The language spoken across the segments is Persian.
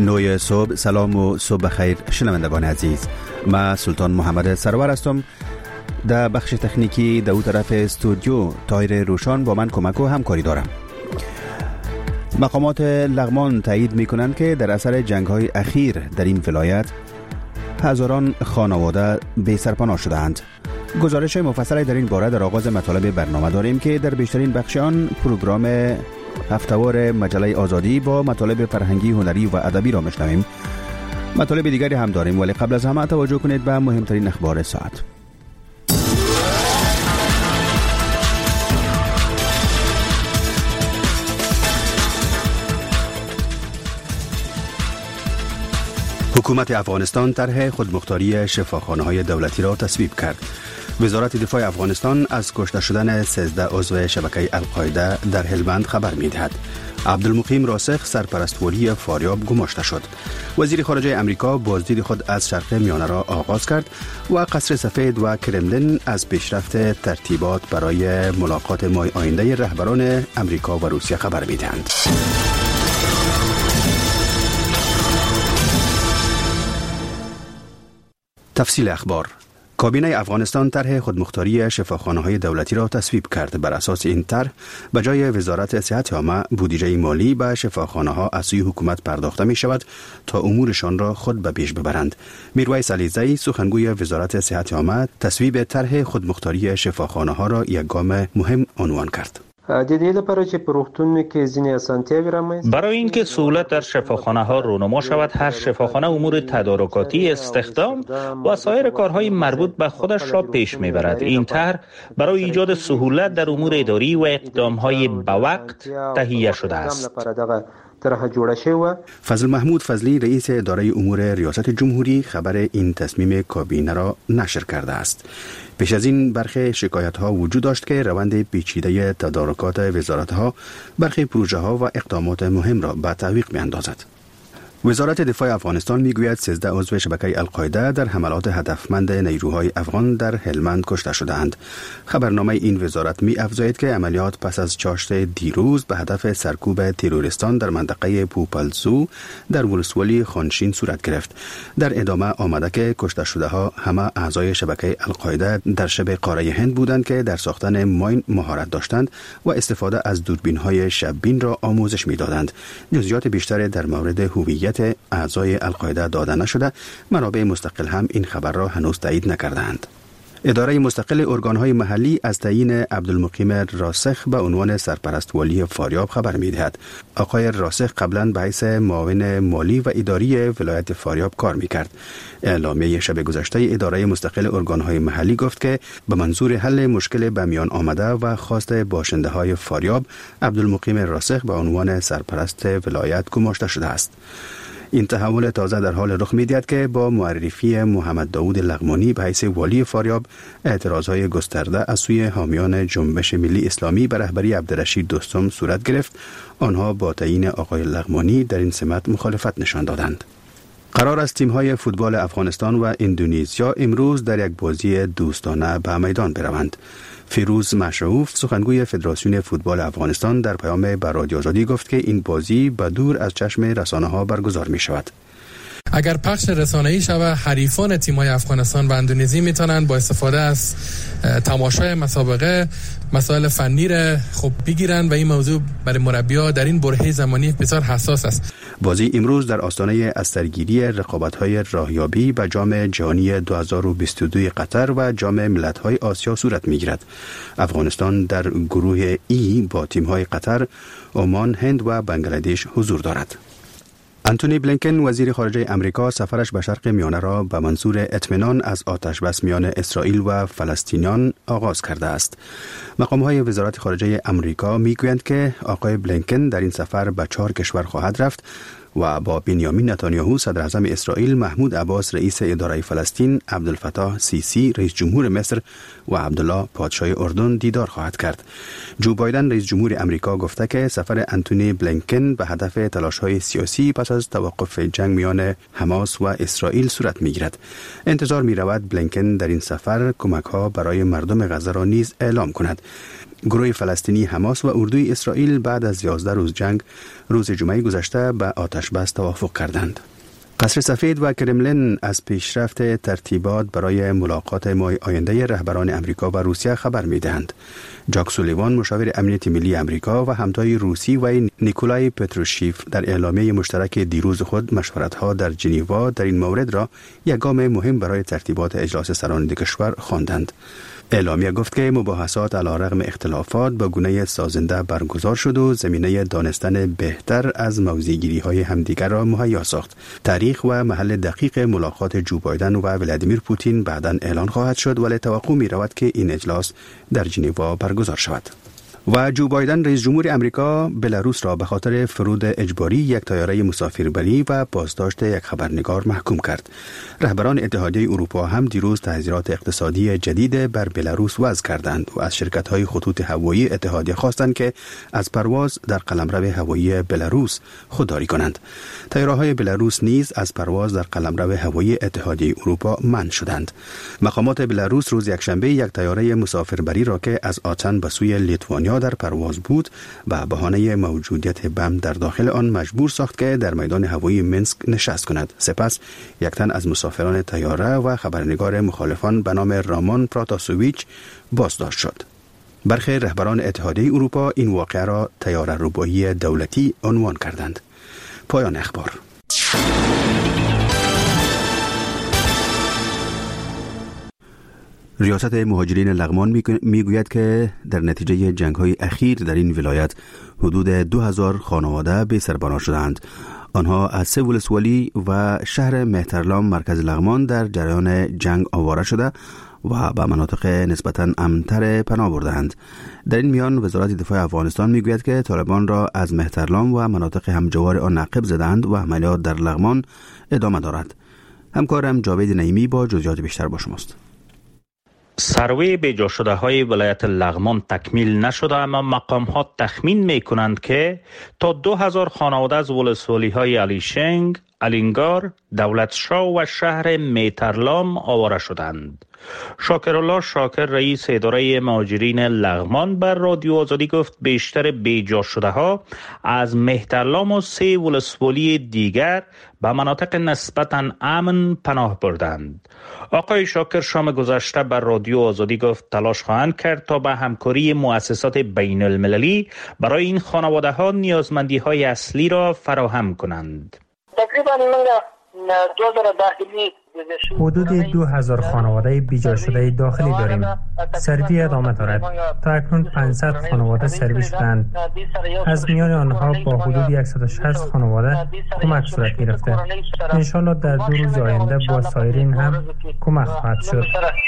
نوی صبح، سلام و صبح خیر شنوندگان عزیز. من سلطان محمد سرور هستم. در بخش تکنیکی در اون طرف استودیو طاهر روشان با من کمک و همکاری دارم. مقامات لغمان تایید میکنند که در اثر جنگ‌های اخیر در این ولایت هزاران خانواده بی سرپناه شده‌اند. گزارش مفصل در این باره در آغاز مطالب برنامه داریم که در بیشترین بخش آن پروگرام هفته‌وار مجله آزادی با مطالب فرهنگی، هنری و ادبی را میشنویم. مطالب دیگری هم داریم، ولی قبل از همه توجه کنید به مهمترین اخبار ساعت. حکومت افغانستان طرح خودمختاری شفاخانه‌های دولتی را تصویب کرد. وزارت دفاع افغانستان از کشته شدن 13 عضو شبکه القاعده در هلمند خبر می‌دهد. عبدالمقیم راسخ سرپرست ولی فاریاب گماشته شد. وزیر خارجه امریکا بازدید خود از شرق میانه را آغاز کرد و قصر سفید و کرملین از پیشرفت ترتیبات برای ملاقات ماه آینده رهبران امریکا و روسیه خبر می‌دهند. تفصیل اخبار. کابینه افغانستان طرح خودمختاری شفاخانه‌های دولتی را تصویب کرد. بر اساس این طرح به جای وزارت صحت عامه بودجه مالی به شفاخانه‌ها از سوی حکومت پرداخته می شود تا امورشان را خود به پیش ببرند. میرویس علیزی سخنگوی وزارت صحت عامه تصویب طرح خودمختاری شفاخانه‌ها را یک گام مهم عنوان کرد. برای اینکه سهولت در شفاخانه ها رونما شود، هر شفاخانه امور تدارکاتی، استخدام و سایر کارهای مربوط به خودش را پیش میبرد. این طرح برای ایجاد سهولت در امور اداری و اقدام های به وقت تهیه شده است. فضل محمود فضلی رئیس اداره امور ریاست جمهوری خبر این تصمیم کابینه را نشر کرده است. پیش از این برخی شکایت ها وجود داشت که روند پیچیده تدارکات وزارت ها برخی پروژه ها و اقدامات مهم را به تعویق می اندازد. وزارت دفاع افغانستان میگوید 13 عضو شبکه القاعده در حملات هدفمند نیروهای افغان در هلمند کشته شده‌اند. خبرنامه این وزارت می افزاید که عملیات پس از چاشت دیروز به هدف سرکوب تروریستان در منطقه پوپلزو در ولسوالی خانشین صورت گرفت. در ادامه آمده که کشته شده ها همه اعضای شبکه القاعده در شبه قاره هند بودند که در ساختن ماین مهارت داشتند و استفاده از دوربین‌های شب‌بین را آموزش می‌دادند. جزئیات بیشتر در مورد هویت اعضای القاعده داده نشده. منابع مستقل هم این خبر را هنوز تایید نکردند. اداره مستقل ارگان‌های محلی از تعیین عبدالمقیم راسخ به عنوان سرپرست ولی فاریاب خبر می‌دهد. آقای راسخ قبلاً به حیث معاون مالی و اداری ولایت فاریاب کار می‌کرد. اعلامیه شب گذشته اداره مستقل ارگان‌های محلی گفت که به منظور حل مشکل به میان آمده و خواست باشنده‌های فاریاب، عبدالمقیم راسخ به عنوان سرپرست ولایت گماشته شده است. این تحول تازه در حال رخ می‌دهد که با معرفی محمد داود لغمانی به حیث والی فاریاب، اعتراضهای گسترده از سوی حامیان جنبش ملی اسلامی به رهبری عبدالرشید دوستم صورت گرفت. آنها با تعیین آقای لغمانی در این سمت مخالفت نشان دادند. قرار است تیم‌های فوتبال افغانستان و اندونزیا امروز در یک بازی دوستانه به میدان بروند. فیروز مشروف سخنگوی فدراسیون فوتبال افغانستان در پیام به رادیو آزادی گفت که این بازی به دور از چشم رسانه‌ها برگزار می‌شود. اگر پخش رسانه‌ای شود، حریفان تیم‌های افغانستان و اندونزی میتونن با استفاده از تماشای مسابقه مسائل فنی را خوب بگیرن و این موضوع برای مربی‌ها در این برهه زمانی بسیار حساس است. بازی امروز در آستانه استرگیری رقابت‌های راهیابی به جام جهانی 2022 قطر و جام ملت‌های آسیا صورت می‌گیرد. افغانستان در گروه ای با تیم‌های قطر، عمان، هند و بنگلادش حضور دارد. انتونی بلینکن وزیر خارجه امریکا سفرش به شرق میانه را به منظور اطمینان از آتش بس میان اسرائیل و فلسطینیان آغاز کرده است. مقام‌های وزارت خارجه امریکا میگویند که آقای بلینکن در این سفر به 4 کشور خواهد رفت و با بنیامین نتانیاهو صدر اعظم اسرائیل، محمود عباس رئیس اداره فلسطین، عبدالفتاح سیسی رئیس جمهور مصر و عبدالله پادشاه اردن دیدار خواهد کرد. جو بایدن رئیس جمهور امریکا گفته که سفر انتونی بلینکن به هدف تلاش‌های سیاسی پس از توقف جنگ میان حماس و اسرائیل صورت می‌گیرد. انتظار می‌رود بلینکن در این سفر کمک‌ها برای مردم غزه را نیز اعلام کند. گروه فلسطینی حماس و اردوی اسرائیل بعد از 11 روز جنگ روز جمعه گذشته به آتش بس توافق کردند. قصر سفید و کرملین از پیشرفت ترتیبات برای ملاقات ماه آینده رهبران امریکا و روسیه خبر می‌دهند. جاک سولیوان مشاور امنیت ملی امریکا و همتای روسی و نیکولای پتروشیف در اعلامیه مشترک دیروز خود مشورت‌ها در ژنو در این مورد را یک گام مهم برای ترتیبات اجلاس سران دو کشور خواندند. اعلامیه گفت که مباحثات علیرغم اختلافات به گونه سازنده برگزار شد و زمینه دانستن بهتر از موضع‌گیری‌های همدیگر را مهیا ساخت. تاریخ و محل دقیق ملاقات جو بایدن و ولادیمیر پوتین بعداً اعلان خواهد شد، ولی توقع می‌رود که این اجلاس در ژنو برگزار شود. و جو بایدن رئیس جمهور امریکا بلاروس را به خاطر فرود اجباری یک طیاره مسافربری و بازداشت یک خبرنگار محکوم کرد. رهبران اتحادیه اروپا هم دیروز تحذیرات اقتصادی جدید بر بلاروس وضع کردند و از شرکت‌های خطوط هوایی اتحادیه خواستند که از پرواز در قلمرو هوایی بلاروس خودداری کنند. طیاره‌های بلاروس نیز از پرواز در قلمرو هوایی اتحادیه اروپا منع شدند. مقامات بلاروس روز یکشنبه یک طیاره مسافربری را که از آتن به سوی لیتوانیا در پرواز بود و بهانه موجودیت بم در داخل آن مجبور ساخت که در میدان هوایی منسک نشست کند. سپس یک تن از مسافران طیاره و خبرنگار مخالفان به نام رامان پراتاسوویچ بازداشت شد. برخی رهبران اتحادیه اروپا این واقعه را طیاره ربایی دولتی عنوان کردند. پایان اخبار. ریاست مهاجرین لغمان میگوید که در نتیجه جنگ‌های اخیر در این ولایت حدود 2000 خانواده به سربنا شدند. آنها از سه ولسوالی و شهر مهترلام مرکز لغمان در جریان جنگ آواره شده و به مناطق نسبتاً امن‌تر پناه بردند. در این میان وزارت دفاع افغانستان میگوید که طالبان را از مهترلام و مناطق همجوار آن عقب زدند و عملیات در لغمان ادامه دارد. همکارم جاوید نعیمی با جزئیات بیشتر با شماست. سروی بیجا شده های ولایت لغمان تکمیل نشده، اما مقام ها تخمین می کنند که تا 2000 خانواده از ولسوالی های علیشنگ، الینگار، دولتشاه و شهر میترلام آواره شدند. شاکرالله شاکر رئیس اداره مهاجرین لغمان بر رادیو آزادی گفت بیشتر بیجا شده ها از مهترلام و سه ولسوالی دیگر به مناطق نسبتاً امن پناه بردند. آقای شاکر شام گذشته بر رادیو آزادی گفت تلاش خواهند کرد تا به همکاری مؤسسات بین المللی برای این خانواده ها نیازمندی های اصلی را فراهم کنند. تقریبا حدود 2000 خانواده بیجا شده داخلی داریم. سروی ادامه دارد. تا اکنون 500 خانواده سروی شدند. از میان آنها با حدود 160 خانواده کمک صورت گرفته. انشالله در 2 روز آینده با سایرین هم کمک خواهد شد.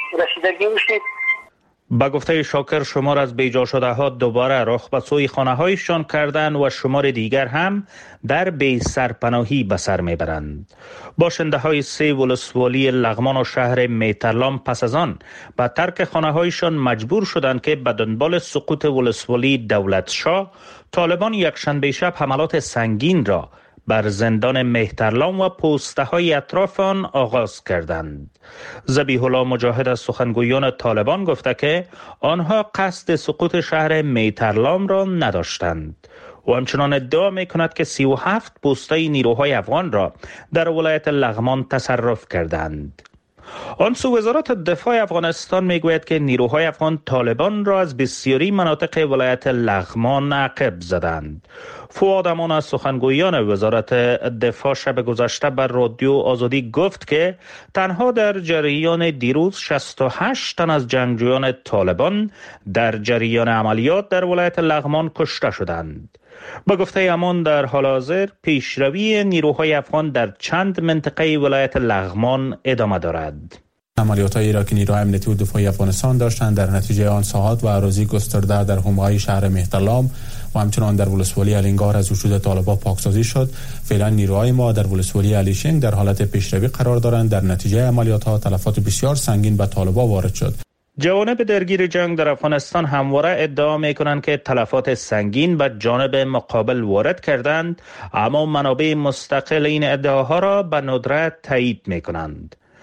با گفته شاکر شمار از بیجا شده ها دوباره رخ به سوی خانه هایشان کردند و شمار دیگر هم در بی سرپناهی به سر میبرند. باشنده های سه ولسوالی لغمان و شهر میترلام پس از آن به ترک خانه هایشان مجبور شدند که به دنبال سقوط ولسوالی دولتشاه طالبان یکشنبه شب حملات سنگین را بر زندان مهترلام و پوسته های اطراف آن آغاز کردند. ذبیح الله مجاهد از سخنگویان طالبان گفته که آنها قصد سقوط شهر میترلام را نداشتند و همچنان ادعا می کند که 37 پوسته نیروهای افغان را در ولایت لغمان تصرف کردند. آنسو وزارت دفاع افغانستان میگوید که نیروهای افغان طالبان را از بسیاری مناطق ولایت لغمان عقب زدند. فؤاد امان از سخنگویان وزارت دفاع شب گذشته بر رادیو آزادی گفت که تنها در جریان دیروز 68 تن از جنگجویان طالبان در جریان عملیات در ولایت لغمان کشته شدند. با گفته امان در حال حاضر پیشروی نیروهای افغان در چند منطقه ولایت لغمان ادامه دارد. عملیات‌هایی را که نیروهای امنیتی و دفاعی افغانستان داشتند در نتیجه آن ساحات و اراضی گسترده در حومه‌های شهر مهترلام و همچنان در ولسوالی الینگار از وجود طالبان پاکسازی شد. فعلا نیروهای ما در ولسوالی علیشنگ در حالت پیشروی قرار دارند. در نتیجه عملیات‌ها تلفات بسیار سنگین به طالبان وارد شد. جوانب درگیر جنگ در افغانستان همواره ادعا می‌کنند که تلفات سنگین به جانب مقابل وارد کردند، اما منابع مستقل این ادعاها را به ندرت تایید می‌کنند.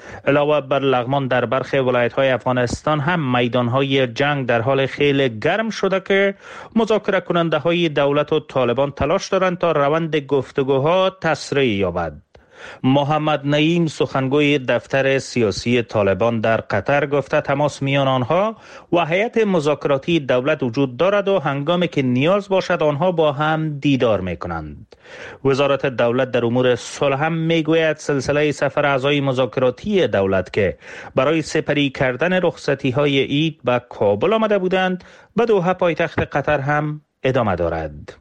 علاوه بر لغمان در برخی ولایت‌های افغانستان هم میدان‌های جنگ در حال خیلی گرم شده که مذاکره کننده‌های دولت و طالبان تلاش دارند تا روند گفتگوها تسریع یابد. محمد نعیم سخنگوی دفتر سیاسی طالبان در قطر گفته تماس میان آنها و هیئت مذاکراتی دولت وجود دارد و هنگامی که نیاز باشد آنها با هم دیدار میکنند. وزارت دولت در امور صلح هم میگوید سلسله سفر اعضای مذاکراتی دولت که برای سپری کردن رخصتی های عید به کابل آمده بودند به دوحه پایتخت قطر هم ادامه دارد.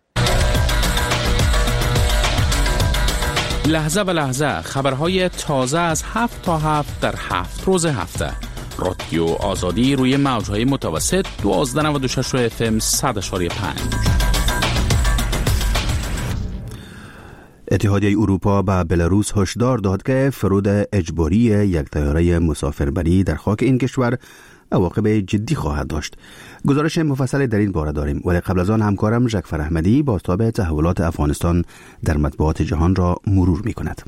لحظه به لحظه خبرهای تازه از 7 تا 7 در 7 روز هفته. رادیو آزادی روی موجهای متوسط 1296 FM 100.5. اتحادیه اروپا به بلاروس هشدار داد که فرود اجباری یک طیاره مسافربری در خاک این کشور عواقب جدی خواهد داشت. گزارش مفصل در این باره داریم، ولی قبل از آن همکارم جعفر احمدی بازتاب تحولات افغانستان در مطبوعات جهان را مرور می کند.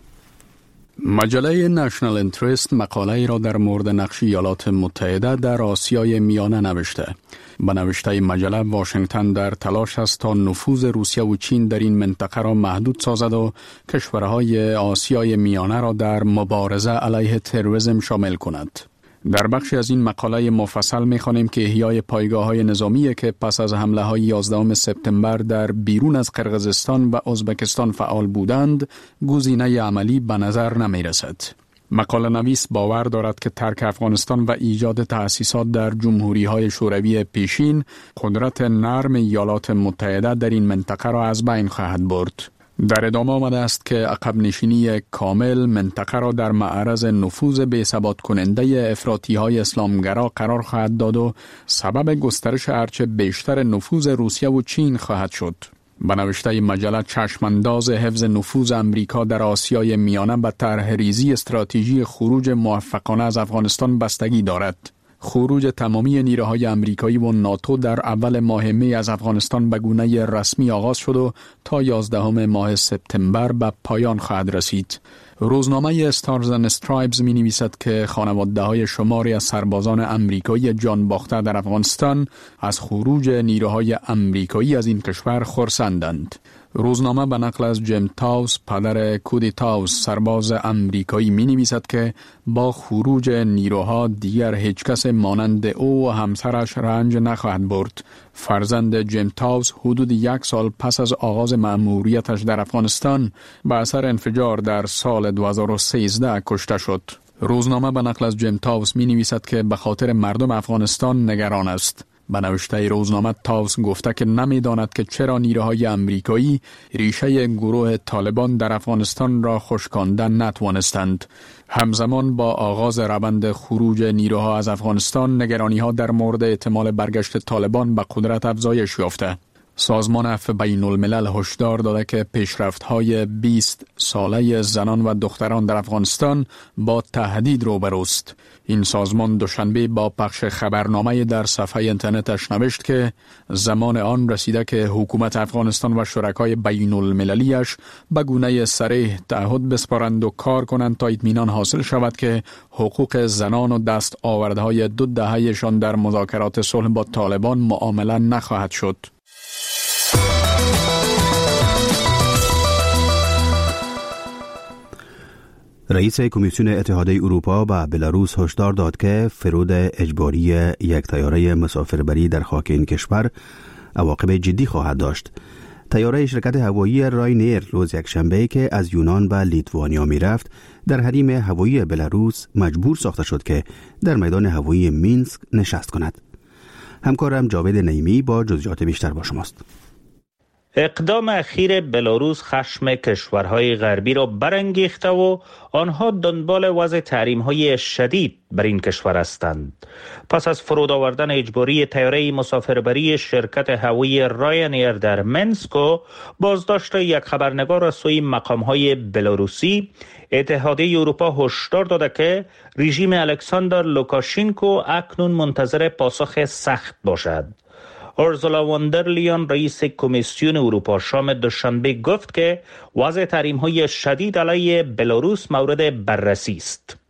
مجله نشنال انترست مقاله ای را در مورد نقش ایالات متحده در آسیای میانه نوشته. به نوشته مجله واشنگتن در تلاش است تا نفوذ روسیه و چین در این منطقه را محدود سازد و کشورهای آسیای میانه را در مبارزه علیه تروریسم شامل کند. در بخشی از این مقاله مفصل می‌خوانیم که احیای پایگاه‌های نظامی که پس از حمله‌های 11 سپتامبر در بیرون از قرقیزستان و ازبکستان فعال بودند، گزینه عملی به نظر نمی‌رسد. مقاله نویس باور دارد که ترک افغانستان و ایجاد تأسیسات در جمهوری‌های شوروی پیشین، قدرت نرم ایالات متحده در این منطقه را از بین خواهد برد. در ادامه آمده است که عقب نشینی کامل منطقه را در معرض نفوذ بی‌ثبات کننده افراطی‌های اسلامگرا قرار خواهد داد و سبب گسترش هرچه بیشتر نفوذ روسیه و چین خواهد شد. به نوشته مجله چشمانداز حفظ نفوذ امریکا در آسیای میانه به طرح ریزی استراتژی خروج موفقانه از افغانستان بستگی دارد. خروج تمامی نیروهای امریکایی و ناتو در اول ماه می از افغانستان به گونه رسمی آغاز شد و تا 11 ماه سپتامبر به پایان خواهد رسید. روزنامه استارز اند استرایپز می نویسد که خانواده های شماری از سربازان امریکایی جان باخته در افغانستان از خروج نیروهای امریکایی از این کشور خرسندند. روزنامه به نقل از جیم تاوس پدر کودی تاوس سرباز امریکایی می نویسد که با خروج نیروها دیگر هیچ کس مانند او و همسرش رنج نخواهد برد. فرزند جیم تاوس حدود 1 سال پس از آغاز مأموریتش در افغانستان به اثر انفجار در سال 2013 کشته شد. روزنامه به نقل از جیم تاوس می نویسد که به خاطر مردم افغانستان نگران است. به نوشته روزنامه تاوس گفته که نمی‌داند که چرا نیروهای امریکایی ریشه گروه طالبان در افغانستان را خشکاندن نتوانستند. همزمان با آغاز روند خروج نیروها از افغانستان، نگرانی‌ها در مورد احتمال برگشت طالبان به قدرت افزایش یافته. سازمان عفو بین الملل هشدار داده که پیشرفت‌های 20 ساله زنان و دختران در افغانستان با تهدید روبروست. این سازمان دوشنبه با پخش خبرنامه در صفحه اینترنتش نوشت که زمان آن رسیده که حکومت افغانستان و شرکای بین المللیش به گونه صریح تعهد بسپارند و کار کنند تا اطمینان حاصل شود که حقوق زنان و دست آوردهای 2 دهه‌شان در مذاکرات صلح با طالبان معامله نخواهد شد. رئیس کمیسیون اتحادیه اروپا به بلاروس هشدار داد که فرود اجباری یک طیاره مسافربری در خاک این کشور عواقب جدی خواهد داشت. طیاره شرکت هوایی راینیر روز یکشنبه که از یونان به لیتوانیا می رفت در حریم هوایی بلاروس مجبور ساخته شد که در میدان هوایی مینسک نشست کند. همکارم جاوید نعیمی با جزئیات بیشتر با شماست. اقدام اخیر بلاروس خشم کشورهای غربی را برانگیخته و آنها دنبال وضع تحریم‌های شدید بر این کشور هستند. پس از فرود آوردن اجباری طیاره مسافربری شرکت هوایی راینیر در منسک و بازداشت یک خبرنگار از سوی مقام‌های بلاروسی، اتحادیه اروپا هشدار داده که رژیم الکساندر لوکاشنکو اکنون منتظر پاسخ سخت باشد. اورسولا واندرلیان رئیس کمیسیون اروپا شام دوشنبه گفت که وضع تحریم‌های شدید علیه بلاروس مورد بررسی است.